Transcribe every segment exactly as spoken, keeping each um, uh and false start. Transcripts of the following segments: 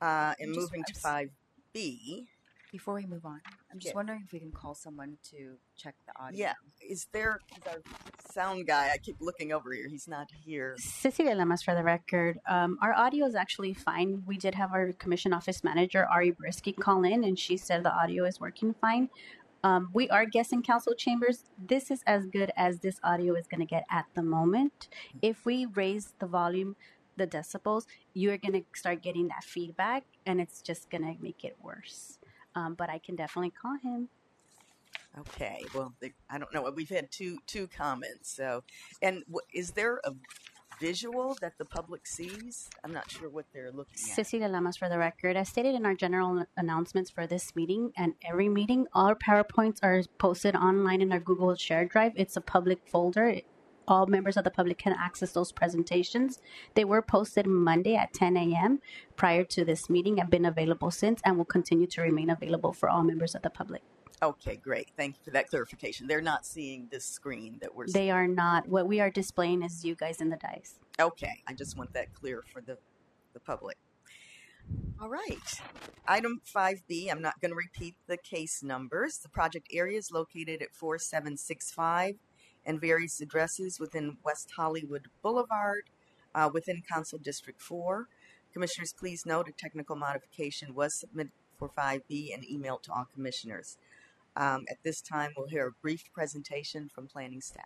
Uh, and I'm just- moving to I'm s- five B. Before we move on, I'm just Yeah. wondering if we can call someone to check the audio. Yeah, is there, is our sound guy, I keep looking over here, he's not here. Cecilia Lamas for the record. Um, our audio is actually fine. We did have our commission office manager, Ari Brisky, call in, and she said the audio is working fine. Um, we are guessing council chambers. This is as good as this audio is going to get at the moment. If we raise the volume, the decibels, you're going to start getting that feedback, and it's just going to make it worse. Um, but I can definitely call him. Okay, well, they, I don't know, we've had two, two comments, so, and w- is there a visual that the public sees? I'm not sure what they're looking at. Cecilia Lamas for the record. As stated in our general announcements for this meeting and every meeting, all our PowerPoints are posted online in our Google Share Drive. It's a public folder. All members of the public can access those presentations. They were posted Monday at ten a.m. prior to this meeting and been available since and will continue to remain available for all members of the public. Okay, great. Thank you for that clarification. They're not seeing this screen that we're seeing. They are not. What we are displaying is you guys in the dice. Okay, I just want that clear for the, the public. All right. Item five B, I'm not going to repeat the case numbers. The project area is located at four seven six five and various addresses within West Hollywood Boulevard, uh, within Council District four. Commissioners, please note a technical modification was submitted for five B and emailed to all commissioners. Um, at this time, we'll hear a brief presentation from planning staff.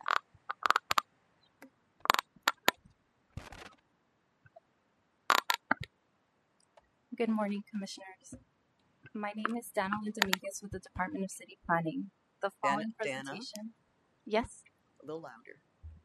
Good morning, Commissioners. My name is Dana Dominguez with the Department of City Planning. The following Dana? presentation. Yes. A little louder.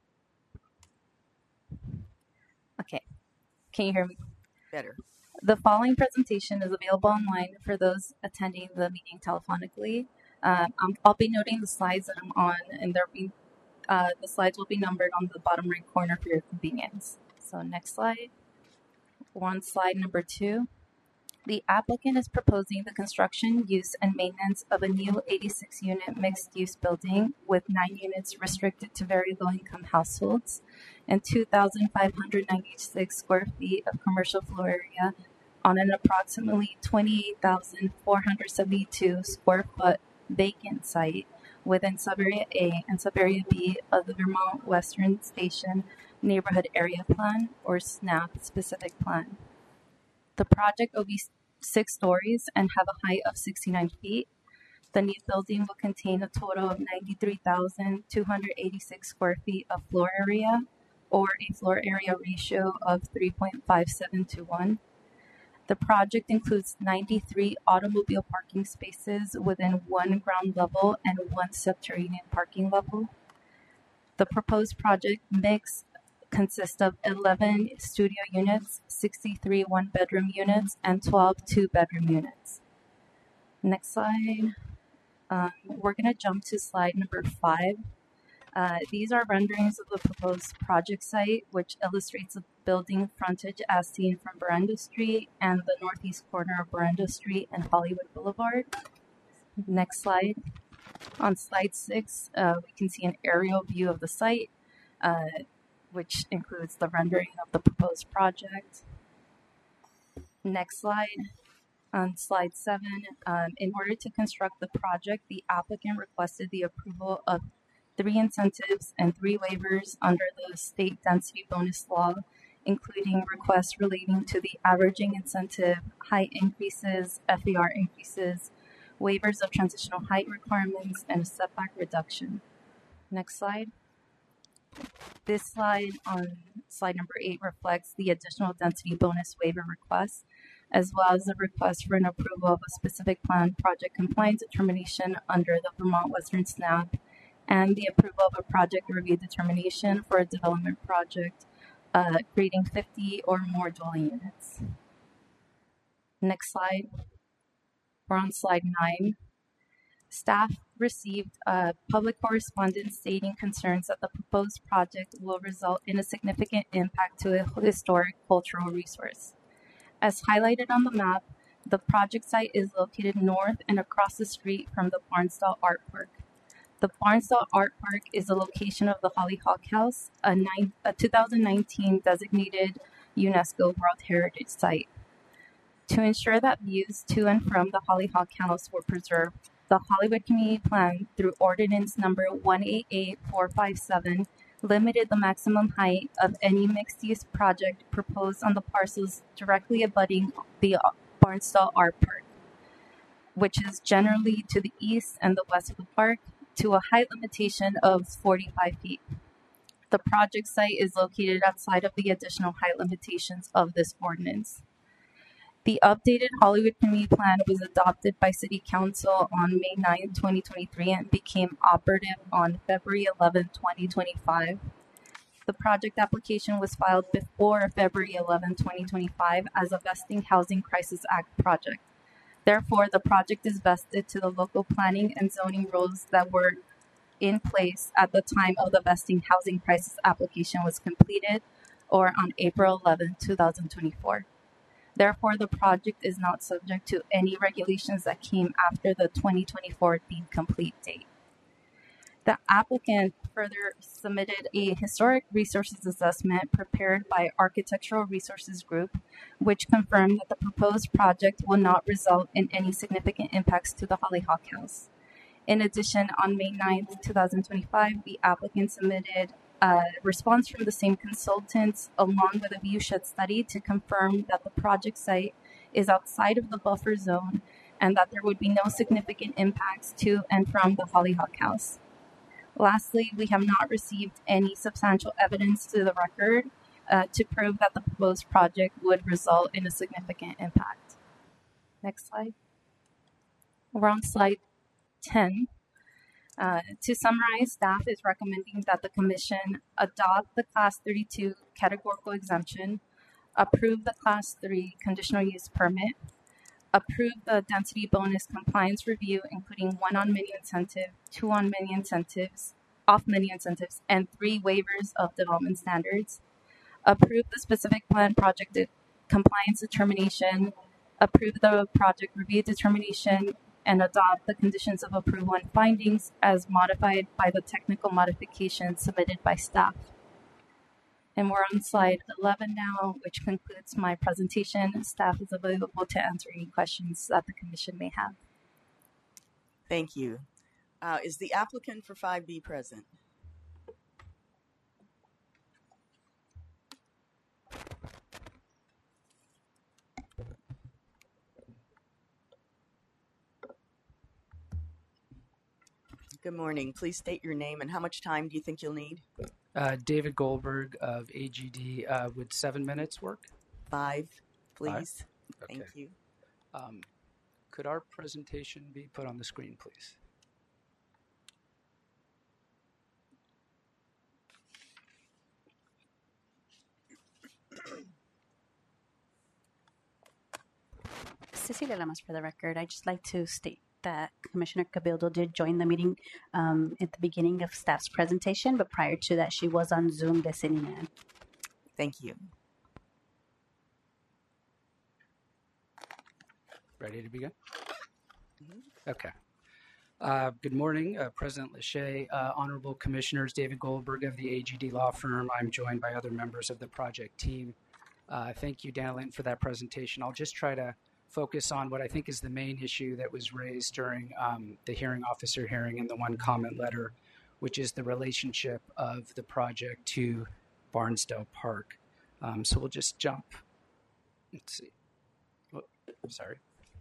Okay. Can you hear me? Better. The following presentation is available online for those attending the meeting telephonically. Um, I'm, I'll be noting the slides that I'm on, and there be uh, the slides will be numbered on the bottom right corner for your convenience. So next slide. We're on slide number two. The applicant is proposing the construction, use, and maintenance of a new eighty-six unit mixed-use building with nine units restricted to very low-income households and two thousand five hundred ninety-six square feet of commercial floor area on an approximately twenty-eight thousand four hundred seventy-two square foot vacant site within Subarea A and Subarea B of the Vermont Western Station Neighborhood Area Plan, or SNAP specific plan. The project will be six stories and have a height of sixty-nine feet. The new building will contain a total of ninety-three thousand two hundred eighty-six square feet of floor area, or a floor area ratio of three point five seven to one. The project includes ninety-three automobile parking spaces within one ground level and one subterranean parking level. The proposed project mix consists of eleven studio units, sixty-three one-bedroom units, and twelve two-bedroom units. Next slide. Um, we're going to jump to slide number five. Uh, these are renderings of the proposed project site, which illustrates the building frontage as seen from Berenda Street and the northeast corner of Berenda Street and Hollywood Boulevard. Next slide. On slide six, uh, we can see an aerial view of the site, uh, which includes the rendering of the proposed project. Next slide. On slide seven, um, in order to construct the project, the applicant requested the approval of three incentives and three waivers under the state density bonus law, including requests relating to the averaging incentive, height increases, F A R increases, waivers of transitional height requirements, and a setback reduction. Next slide. This slide on slide number eight reflects the additional density bonus waiver request, as well as the request for an approval of a specific plan project compliance determination under the Vermont Western SNAP, and the approval of a project review determination for a development project uh, creating fifty or more dwelling units. Next slide. We're on slide nine. Staff received uh, public correspondence stating concerns that the proposed project will result in a significant impact to a historic cultural resource. As highlighted on the map, the project site is located north and across the street from the Barnsdall Art Park. The Barnsdall Art Park is the location of the Hollyhock House, a, nine, a two thousand nineteen designated UNESCO World Heritage Site. To ensure that views to and from the Hollyhock House were preserved, the Hollywood Community Plan, through Ordinance Number one eight eight four five seven, limited the maximum height of any mixed-use project proposed on the parcels directly abutting the Barnstall Art Park, which is generally to the east and the west of the park, to a height limitation of forty-five feet. The project site is located outside of the additional height limitations of this ordinance. The updated Hollywood Community Plan was adopted by City Council on May ninth, twenty twenty-three and became operative on February eleventh, twenty twenty-five. The project application was filed before February eleventh, twenty twenty-five as a Vesting Housing Crisis Act project. Therefore, the project is vested to the local planning and zoning rules that were in place at the time of the Vesting Housing Crisis application was completed, or on April eleventh, twenty twenty-four. Therefore, the project is not subject to any regulations that came after the twenty twenty-four deemed complete date. The applicant further submitted a historic resources assessment prepared by Architectural Resources Group, which confirmed that the proposed project will not result in any significant impacts to the Hollyhock House. In addition, on May ninth, twenty twenty-five, the applicant submitted a response from the same consultants along with a viewshed study to confirm that the project site is outside of the buffer zone and that there would be no significant impacts to and from the Hollyhock House. Lastly, we have not received any substantial evidence to the record uh, to prove that the proposed project would result in a significant impact. Next slide. We're on slide ten. Uh, to summarize, staff is recommending that the Commission adopt the Class thirty-two categorical exemption, approve the Class three conditional use permit, approve the density bonus compliance review, including one on-menu incentive, two on-menu incentives, off-menu incentives, and three waivers of development standards, approve the specific plan project de- compliance determination, approve the project review determination, and adopt the conditions of approval and findings as modified by the technical modifications submitted by staff. And we're on slide eleven now, which concludes my presentation. Staff is available to answer any questions that the Commission may have. Thank you. Uh, is the applicant for five B present? Good morning. Please state your name and how much time do you think you'll need? Uh, David Goldberg of A G D. Uh, would seven minutes work? Five, please. Five? Okay. Thank you. Um, could our presentation be put on the screen, please? Cecilia Lamas for the record. I'd just like to state that Commissioner Cabildo did join the meeting um, at the beginning of staff's presentation, but prior to that, she was on Zoom listening in. Thank you. Ready to begin? Mm-hmm. Okay. Uh, good morning, uh, President Lachey, uh, Honorable Commissioners, David Goldberg of the A G D Law Firm. I'm joined by other members of the project team. Uh, thank you, Dana Linton, for that presentation. I'll just try to focus on what I think is the main issue that was raised during um, the hearing officer hearing and the one comment letter, which is the relationship of the project to Barnsdale Park. Um, so we'll just jump. Let's see. Oh, sorry.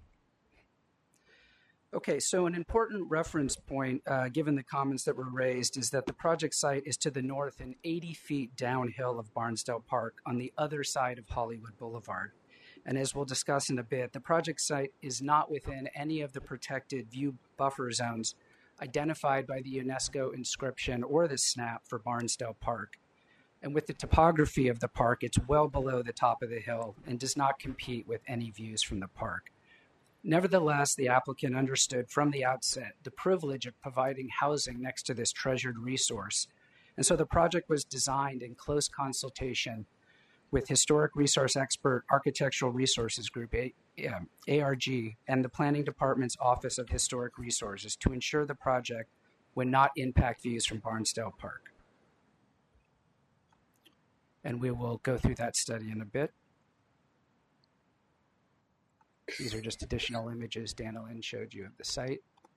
Okay, so an important reference point, uh, given the comments that were raised, is that the project site is to the north and eighty feet downhill of Barnsdale Park on the other side of Hollywood Boulevard. And as we'll discuss in a bit, the project site is not within any of the protected view buffer zones identified by the UNESCO inscription or the SNAP for Barnsdale Park. And with the topography of the park, it's well below the top of the hill and does not compete with any views from the park. Nevertheless, the applicant understood from the outset the privilege of providing housing next to this treasured resource. And so the project was designed in close consultation with Historic Resource Expert Architectural Resources Group, A R G, and the Planning Department's Office of Historic Resources to ensure the project would not impact views from Barnsdale Park. And we will go through that study in a bit. These are just additional images Danilyn showed you of the site.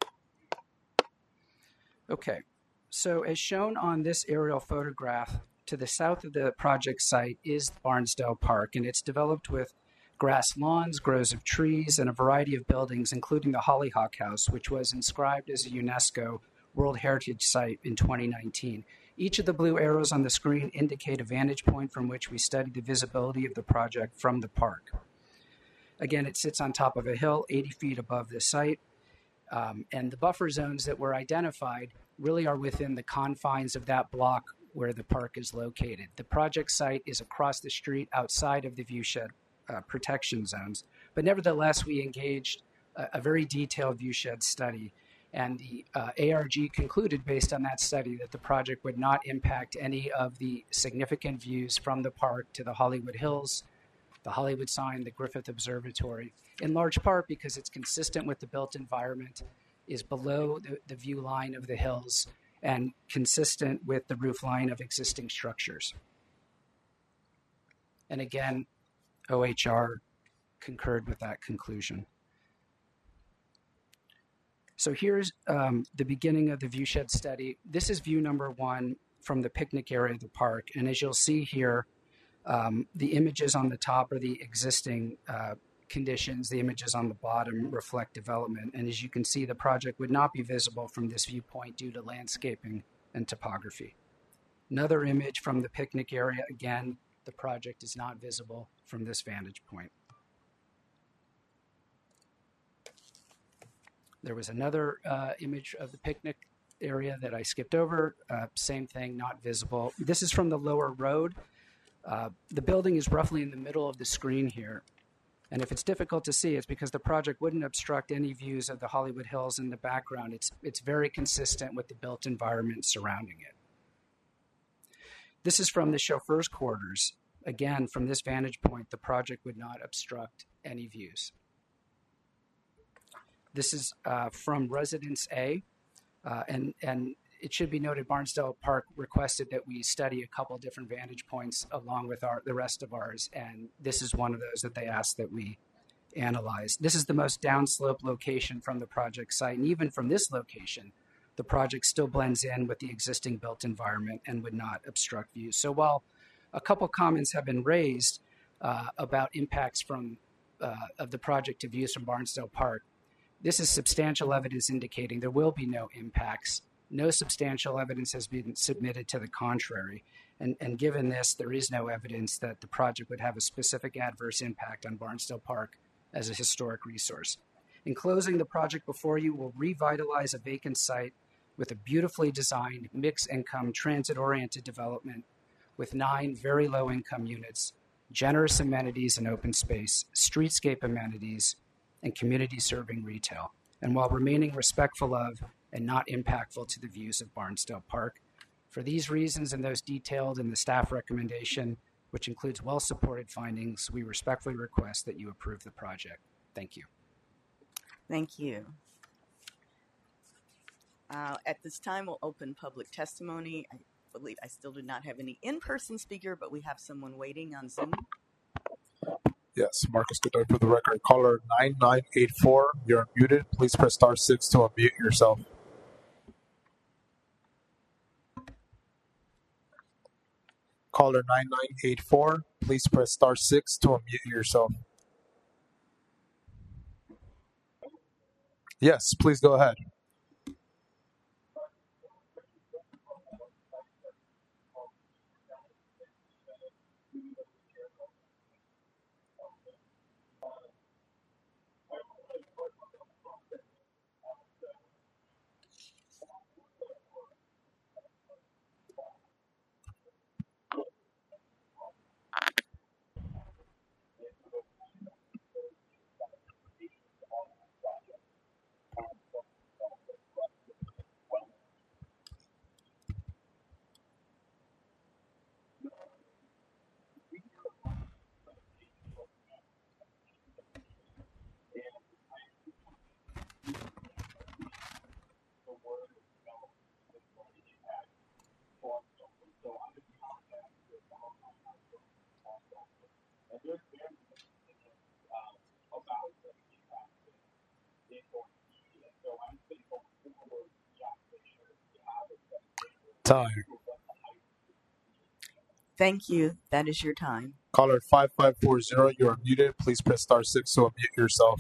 Okay, so as shown on this aerial photograph, to the south of the project site is Barnsdale Park, and it's developed with grass lawns, groves of trees, and a variety of buildings, including the Hollyhock House, which was inscribed as a UNESCO World Heritage Site in twenty nineteen. Each of the blue arrows on the screen indicate a vantage point from which we study the visibility of the project from the park. Again, it sits on top of a hill eighty feet above the site, um, and the buffer zones that were identified really are within the confines of that block where the park is located. The project site is across the street outside of the viewshed uh, protection zones, but nevertheless, we engaged a, a very detailed viewshed study, and the uh, A R G concluded based on that study that the project would not impact any of the significant views from the park to the Hollywood Hills, the Hollywood sign, the Griffith Observatory, in large part because it's consistent with the built environment, is below the, the view line of the hills, and consistent with the roof line of existing structures. And again, O H R concurred with that conclusion. So here's um, the beginning of the viewshed study. This is view number one from the picnic area of the park. And as you'll see here, um, the images on the top are the existing uh, conditions. The images on the bottom reflect development. And as you can see, the project would not be visible from this viewpoint due to landscaping and topography. Another image from the picnic area. Again, the project is not visible from this vantage point. There was another uh, image of the picnic area that I skipped over. Uh, same thing, not visible. This is from the lower road. Uh, the building is roughly in the middle of the screen here. And if it's difficult to see, it's because the project wouldn't obstruct any views of the Hollywood Hills in the background. It's, it's very consistent with the built environment surrounding it. This is from the chauffeur's quarters. Again, from this vantage point, the project would not obstruct any views. This is uh, from Residence A, uh, and, and it should be noted Barnsdale Park requested that we study a couple different vantage points along with our, the rest of ours, and this is one of those that they asked that we analyze. This is the most downslope location from the project site, and even from this location, the project still blends in with the existing built environment and would not obstruct views. So while a couple comments have been raised uh, about impacts from uh, of the project to views from Barnsdale Park, this is substantial evidence indicating there will be no impacts. No substantial evidence has been submitted to the contrary. And, and given this, there is no evidence that the project would have a specific adverse impact on Barnsdale Park as a historic resource. In closing, the project before you will revitalize a vacant site with a beautifully designed, mixed-income, transit-oriented development with nine very low-income units, generous amenities and open space, streetscape amenities, and community-serving retail, and while remaining respectful of and not impactful to the views of Barnsdale Park. For these reasons and those detailed in the staff recommendation, which includes well-supported findings, we respectfully request that you approve the project. Thank you. Thank you. Uh, at this time, we'll open public testimony. I believe I still do not have any in-person speaker, but we have someone waiting on Zoom. Yes, Marcus Godoy for the record. Caller nine nine eight four, you're unmuted. Please press star six to unmute yourself. Caller nine nine eight four, please press star six to unmute yourself. Yes, please go ahead. Time. Thank you. That is your time. Caller five five four zero, you are muted. Please press star six to unmute yourself.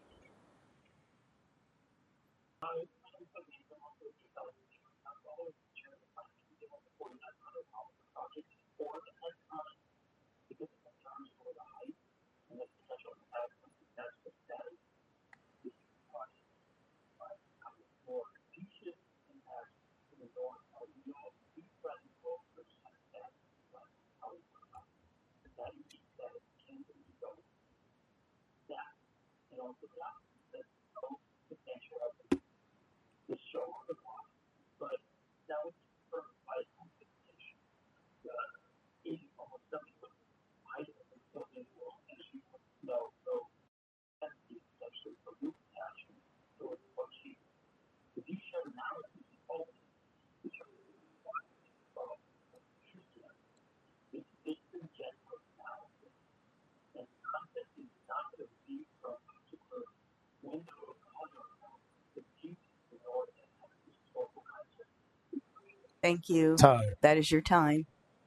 Thank you. Time. That is your time.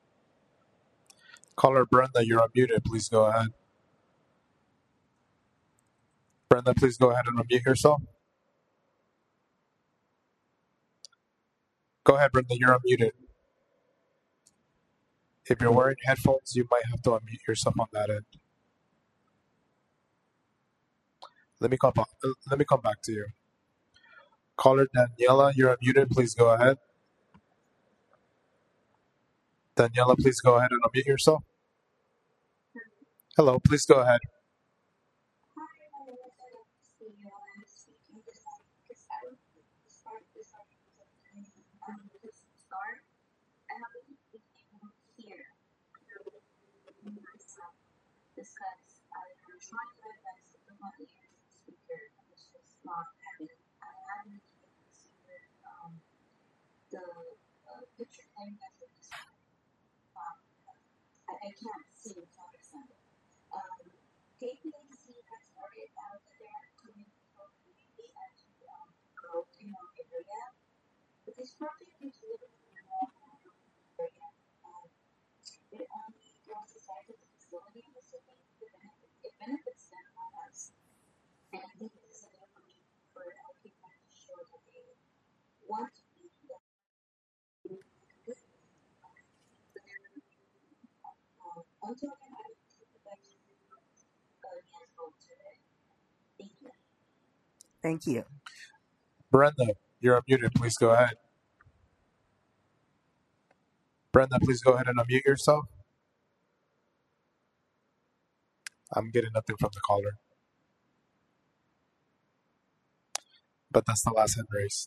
Caller Brenda, you're unmuted. Please go ahead. Brenda, please go ahead and unmute yourself. Go ahead, Brenda, you're unmuted. If you're wearing headphones, you might have to unmute yourself on that end. Let me come back. Let me come back to you. Caller Daniela, you're unmuted. Please go ahead. Daniela, please go ahead and unmute yourself. Hello, please go ahead. Thank you. Brenda, you're unmuted. Please go ahead. Brenda, please go ahead and unmute yourself. I'm getting nothing from the caller. But that's the last hand raised.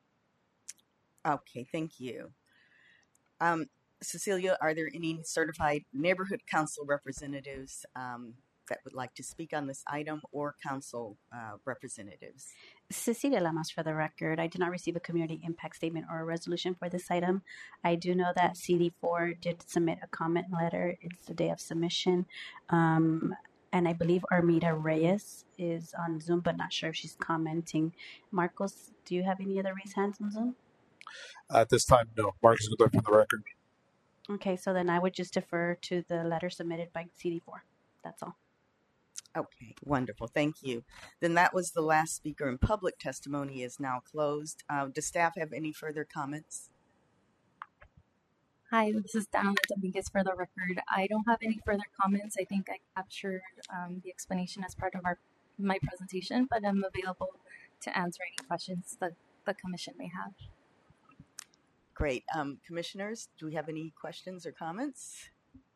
Okay, thank you. Um, Cecilia, are there any certified neighborhood council representatives um, that would like to speak on this item, or council uh, representatives? Cecilia Lamas for the record. I did not receive a community impact statement or a resolution for this item. I do know that C D four did submit a comment letter. It's the day of submission. Um, and I believe Armida Reyes is on Zoom, but not sure if she's commenting. Marcos, do you have any other raised hands on Zoom? At this time, no. Marcus Godoy for the record. Okay, so then I would just defer to the letter submitted by C D four. That's all. Okay, wonderful. Thank you. Then that was the last speaker, and public testimony is now closed. Uh, does staff have any further comments? Hi, this is Daniela Dominguez for the record. I don't have any further comments. I think I captured um, the explanation as part of our my presentation, but I'm available to answer any questions that the commission may have. Great. Um, commissioners, do we have any questions or comments?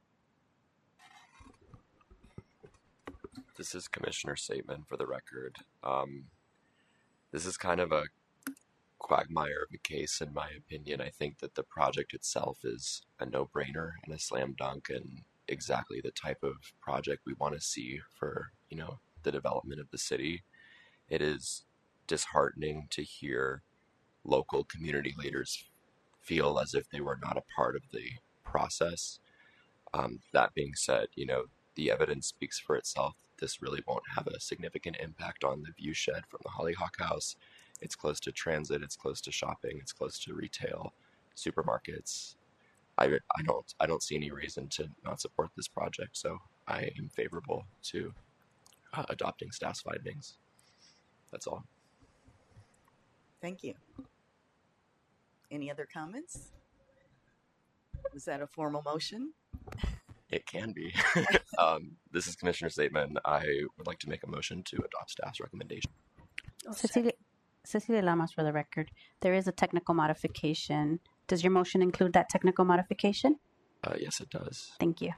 This is Commissioner Saitman for the record. Um, this is kind of a quagmire of a case, in my opinion. I think that the project itself is a no-brainer and a slam dunk, and exactly the type of project we want to see for, you know, the development of the city. It is disheartening to hear local community leaders feel as if they were not a part of the process. Um, that being said, you know, the evidence speaks for itself. This really won't have a significant impact on the view shed from the Hollyhock House. It's close to transit, it's close to shopping, it's close to retail. supermarkets. I, I don't I don't see any reason to not support this project, so I am favorable to uh, adopting staff's findings. That's all. Thank you. Any other comments? Was that a formal motion? It can be. um, this is Commissioner Stateman. I would like to make a motion to adopt staff's recommendation. Cecilia, Cecilia Lamas for the record. There is a technical modification. Does your motion include that technical modification? Uh, yes, it does. Thank you.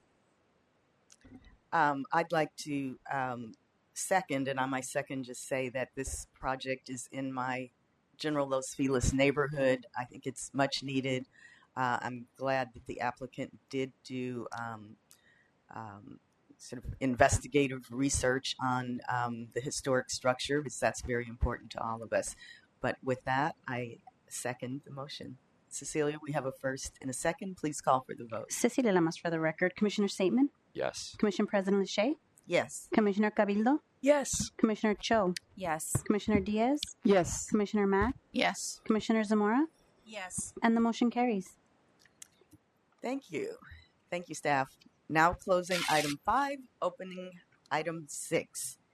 Um, I'd like to um, second, and on my second, just say that this project is in my General Los Feliz neighborhood. I think it's much needed. Uh, I'm glad that the applicant did do um, um, sort of investigative research on um, the historic structure, because that's very important to all of us. But with that, I second the motion. Cecilia, we have a first and a second. Please call for the vote. Cecilia Lamas for the record. Commissioner Stateman? Yes. Commission President Lachey? Yes. Commissioner Cabildo? Yes. Commissioner Cho? Yes. Commissioner Diaz? Yes. Commissioner Mack? Yes. Commissioner Zamora? Yes. And the motion carries. Thank you. Thank you, staff. Now closing item five, opening item six.